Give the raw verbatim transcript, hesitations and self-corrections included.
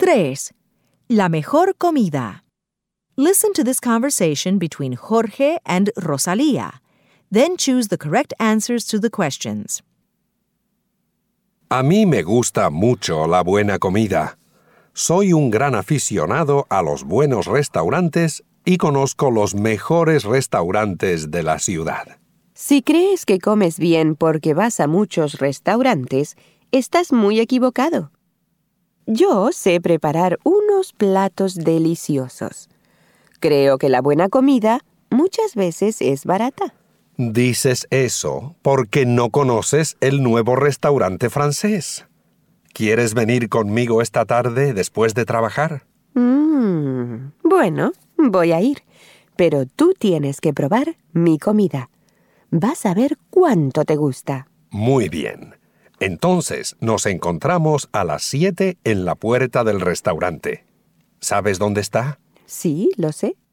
tres. La mejor comida. Listen to this conversation between Jorge and Rosalía. Then choose the correct answers to the questions. A mí me gusta mucho la buena comida. Soy un gran aficionado a los buenos restaurantes y conozco los mejores restaurantes de la ciudad. Si crees que comes bien porque vas a muchos restaurantes, estás muy equivocado. Yo sé preparar unos platos deliciosos. Creo que la buena comida muchas veces es barata. Dices eso porque no conoces el nuevo restaurante francés. ¿Quieres venir conmigo esta tarde después de trabajar? Mm, bueno, voy a ir, pero tú tienes que probar mi comida. Vas a ver cuánto te gusta. Muy bien. Entonces nos encontramos a las siete en la puerta del restaurante. ¿Sabes dónde está? Sí, lo sé.